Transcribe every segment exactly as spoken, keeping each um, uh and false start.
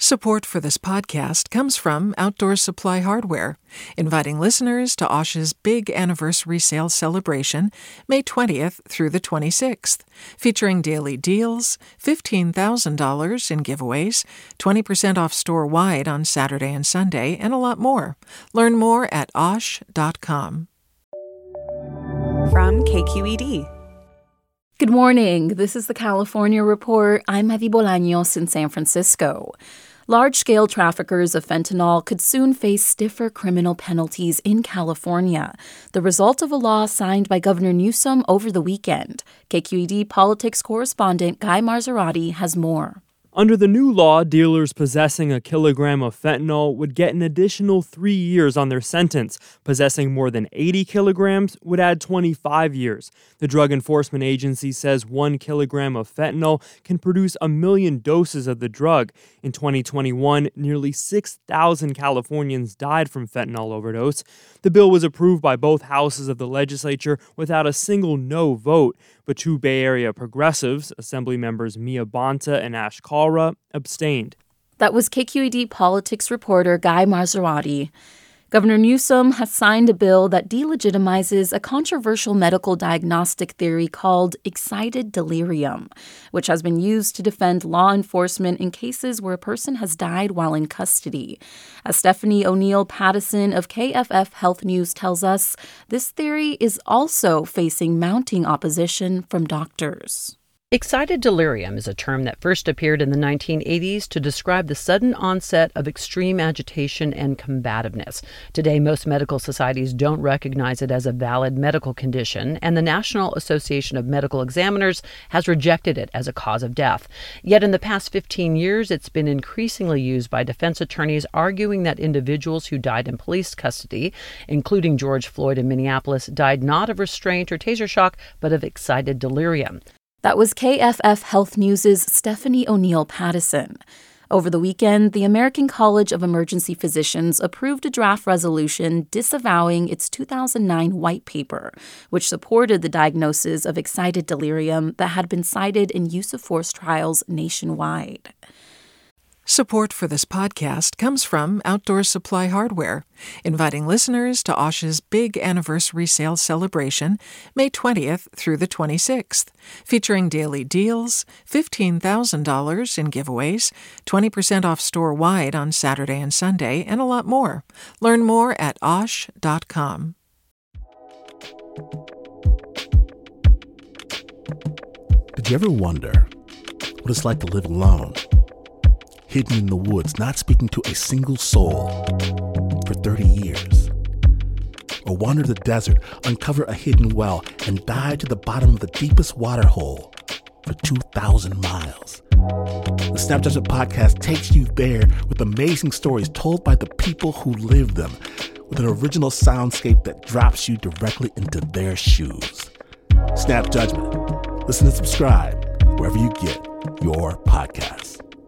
Support for this podcast comes from Outdoor Supply Hardware, inviting listeners to Osh's big anniversary sale celebration, May twentieth through the twenty-sixth, featuring daily deals, fifteen thousand dollars in giveaways, twenty percent off store-wide on Saturday and Sunday, and a lot more. Learn more at osh dot com. From K Q E D. Good morning. This is the California Report. I'm Heidi Bolaños in San Francisco. Large-scale traffickers of fentanyl could soon face stiffer criminal penalties in California, the result of a law signed by Governor Newsom over the weekend. K Q E D politics correspondent Guy Marzorati has more. Under the new law, dealers possessing a kilogram of fentanyl would get an additional three years on their sentence. Possessing more than eighty kilograms would add twenty-five years. The Drug Enforcement Agency says one kilogram of fentanyl can produce a million doses of the drug. In twenty twenty-one, nearly six thousand Californians died from fentanyl overdose. The bill was approved by both houses of the legislature without a single no vote, but two Bay Area progressives, Assembly members Mia Bonta and Ash Kalra, abstained. That was K Q E D politics reporter Guy Marzorati. Governor Newsom has signed a bill that delegitimizes a controversial medical diagnostic theory called excited delirium, which has been used to defend law enforcement in cases where a person has died while in custody. As Stephanie O'Neill Pattison of K F F Health News tells us, this theory is also facing mounting opposition from doctors. Excited delirium is a term that first appeared in the nineteen eighties to describe the sudden onset of extreme agitation and combativeness. Today, most medical societies don't recognize it as a valid medical condition, and the National Association of Medical Examiners has rejected it as a cause of death. Yet in the past fifteen years, it's been increasingly used by defense attorneys arguing that individuals who died in police custody, including George Floyd in Minneapolis, died not of restraint or taser shock, but of excited delirium. That was K F F Health News' Stephanie O'Neill Pattison. Over the weekend, the American College of Emergency Physicians approved a draft resolution disavowing its two thousand nine white paper, which supported the diagnosis of excited delirium that had been cited in use of force trials nationwide. Support for this podcast comes from Outdoor Supply Hardware, inviting listeners to Osh's big anniversary sale celebration, May twentieth through the twenty-sixth, featuring daily deals, fifteen thousand dollars in giveaways, twenty percent off store-wide on Saturday and Sunday, and a lot more. Learn more at osh dot com. Did you ever wonder what it's like to live alone? Hidden in the woods, not speaking to a single soul for thirty years. Or wander the desert, uncover a hidden well, and dive to the bottom of the deepest water hole for two thousand miles. The Snap Judgment Podcast takes you there with amazing stories told by the people who live them, with an original soundscape that drops you directly into their shoes. Snap Judgment. Listen and subscribe wherever you get your podcasts.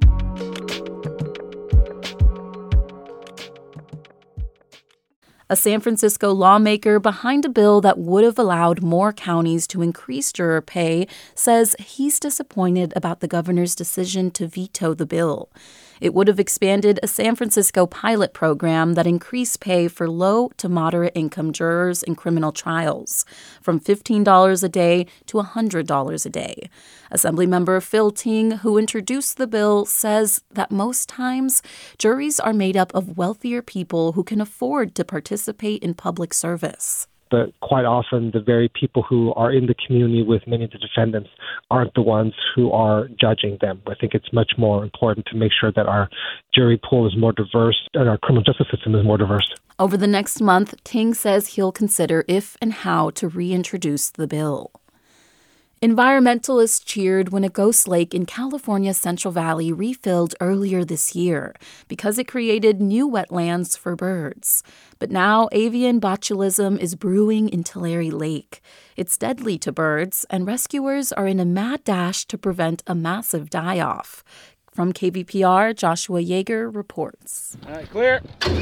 A San Francisco lawmaker behind a bill that would have allowed more counties to increase juror pay says he's disappointed about the governor's decision to veto the bill. It would have expanded a San Francisco pilot program that increased pay for low to moderate income jurors in criminal trials, from fifteen dollars a day to one hundred dollars a day. Assemblymember Phil Ting, who introduced the bill, says that most times juries are made up of wealthier people who can afford to participate in public service. But quite often, the very people who are in the community with many of the defendants aren't the ones who are judging them. I think it's much more important to make sure that our jury pool is more diverse and our criminal justice system is more diverse. Over the next month, Ting says he'll consider if and how to reintroduce the bill. Environmentalists cheered when a ghost lake in California's Central Valley refilled earlier this year because it created new wetlands for birds. But now avian botulism is brewing in Tulare Lake. It's deadly to birds, and rescuers are in a mad dash to prevent a massive die-off. From K V P R, Joshua Yeager reports. All right, clear.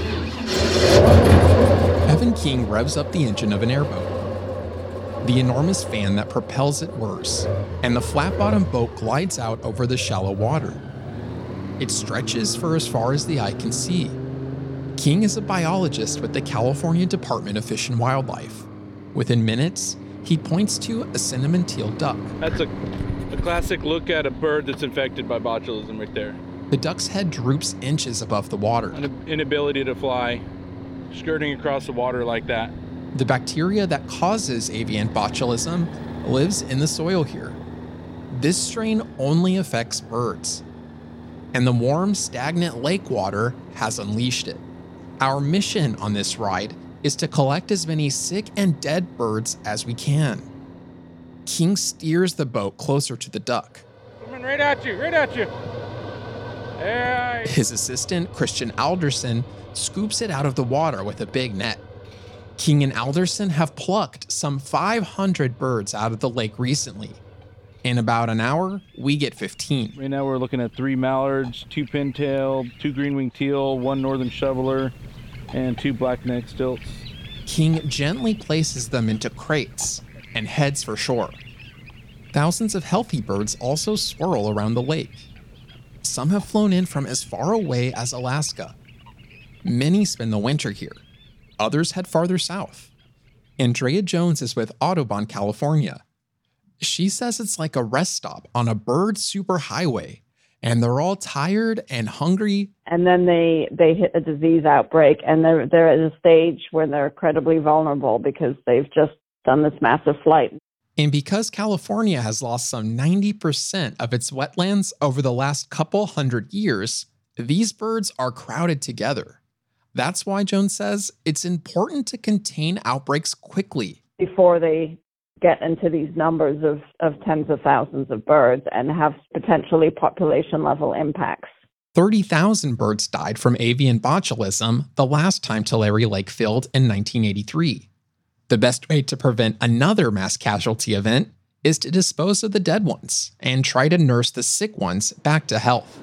Evan King revs up the engine of an airboat. The enormous fan that propels it whirs, and the flat-bottomed boat glides out over the shallow water. It stretches for as far as the eye can see. King is a biologist with the California Department of Fish and Wildlife. Within minutes, he points to a cinnamon teal duck. That's a, a classic look at a bird that's infected by botulism right there. The duck's head droops inches above the water. An inability to fly, skirting across the water like that. The bacteria that causes avian botulism lives in the soil here. This strain only affects birds. And the warm, stagnant lake water has unleashed it. Our mission on this ride is to collect as many sick and dead birds as we can. King steers the boat closer to the duck. Coming right at you, right at you. Hey. His assistant, Christian Alderson, scoops it out of the water with a big net. King and Alderson have plucked some five hundred birds out of the lake recently. In about an hour, we get fifteen. Right now we're looking at three mallards, two pintail, two green-winged teal, one northern shoveler, and two black-necked stilts. King gently places them into crates and heads for shore. Thousands of healthy birds also swirl around the lake. Some have flown in from as far away as Alaska. Many spend the winter here. Others head farther south. Andrea Jones is with Audubon, California. She says it's like a rest stop on a bird superhighway, and they're all tired and hungry. And then they, they hit a disease outbreak, and they're, they're at a stage where they're incredibly vulnerable because they've just done this massive flight. And because California has lost some ninety percent of its wetlands over the last couple hundred years, these birds are crowded together. That's why Jones says it's important to contain outbreaks quickly. Before they get into these numbers of, of tens of thousands of birds and have potentially population level impacts. thirty thousand birds died from avian botulism the last time Tulare Lake filled in nineteen eighty-three. The best way to prevent another mass casualty event is to dispose of the dead ones and try to nurse the sick ones back to health.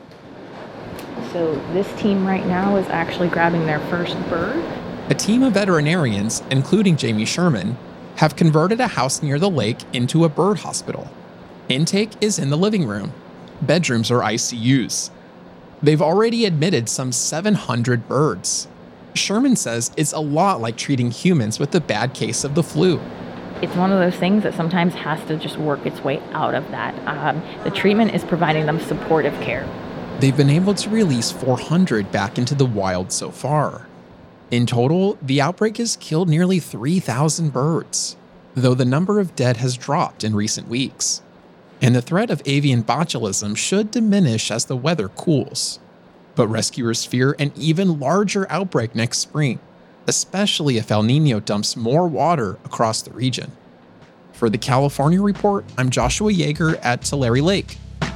So this team right now is actually grabbing their first bird. A team of veterinarians, including Jamie Sherman, have converted a house near the lake into a bird hospital. Intake is in the living room. Bedrooms are I C Us. They've already admitted some seven hundred birds. Sherman says it's a lot like treating humans with a bad case of the flu. It's one of those things that sometimes has to just work its way out of that. Um, the treatment is providing them supportive care. They've been able to release four hundred back into the wild so far. In total, the outbreak has killed nearly three thousand birds, though the number of dead has dropped in recent weeks. And the threat of avian botulism should diminish as the weather cools. But rescuers fear an even larger outbreak next spring, especially if El Nino dumps more water across the region. For the California Report, I'm Joshua Yeager at Tulare Lake.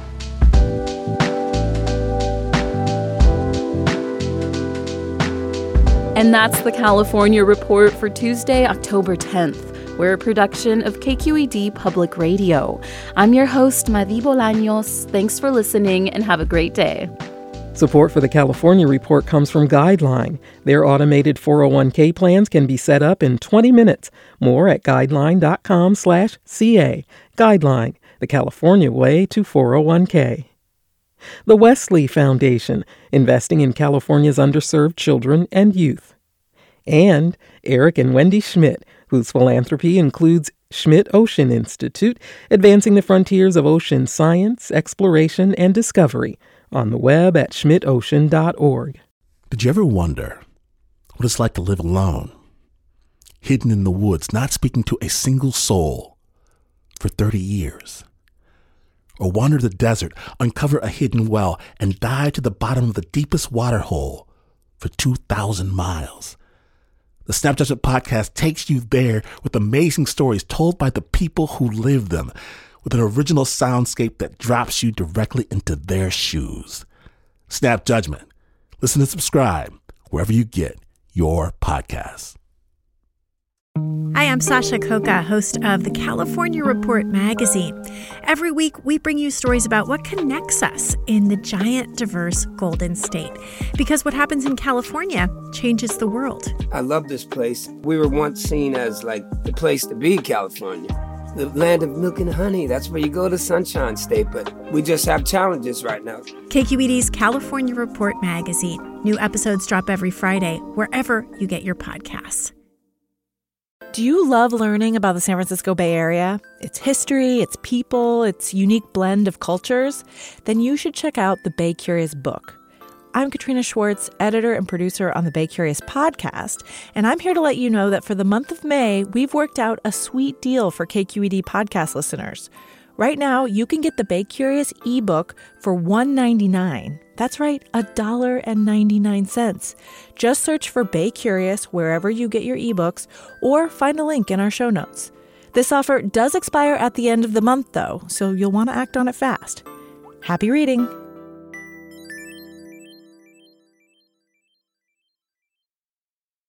And that's the California Report for Tuesday, October tenth. We're a production of K Q E D Public Radio. I'm your host, Madi Bolaños. Thanks for listening and have a great day. Support for the California Report comes from Guideline. Their automated four oh one k plans can be set up in twenty minutes. More at guideline.com slash CA. Guideline, the California way to four oh one k. The Wesley Foundation, investing in California's underserved children and youth. And Eric and Wendy Schmidt, whose philanthropy includes Schmidt Ocean Institute, advancing the frontiers of ocean science, exploration, and discovery. On the web at schmidt ocean dot org. Did you ever wonder what it's like to live alone, hidden in the woods, not speaking to a single soul for thirty years? Or wander the desert, uncover a hidden well, and dive to the bottom of the deepest water hole for two thousand miles? The Snap Judgment Podcast takes you there with amazing stories told by the people who live them, with an original soundscape that drops you directly into their shoes. Snap Judgment. Listen and subscribe wherever you get your podcasts. Hi, I'm Sasha Khokha, host of the California Report magazine. Every week, we bring you stories about what connects us in the giant, diverse Golden State. Because what happens in California changes the world. I love this place. We were once seen as like the place to be, California. the land of milk and honey. That's where you go to Sunshine State, but we just have challenges right now. K Q E D's California Report magazine. New episodes drop every Friday, wherever you get your podcasts. Do you love learning about the San Francisco Bay Area? Its history, its people, its unique blend of cultures? Then you should check out the Bay Curious book. I'm Katrina Schwartz, editor and producer on the Bay Curious podcast, and I'm here to let you know that for the month of May, we've worked out a sweet deal for K Q E D podcast listeners. Right now, you can get the Bay Curious ebook for one dollar and ninety-nine cents. That's right, one dollar and ninety-nine cents. Just search for Bay Curious wherever you get your ebooks, or find a link in our show notes. This offer does expire at the end of the month, though, so you'll want to act on it fast. Happy reading!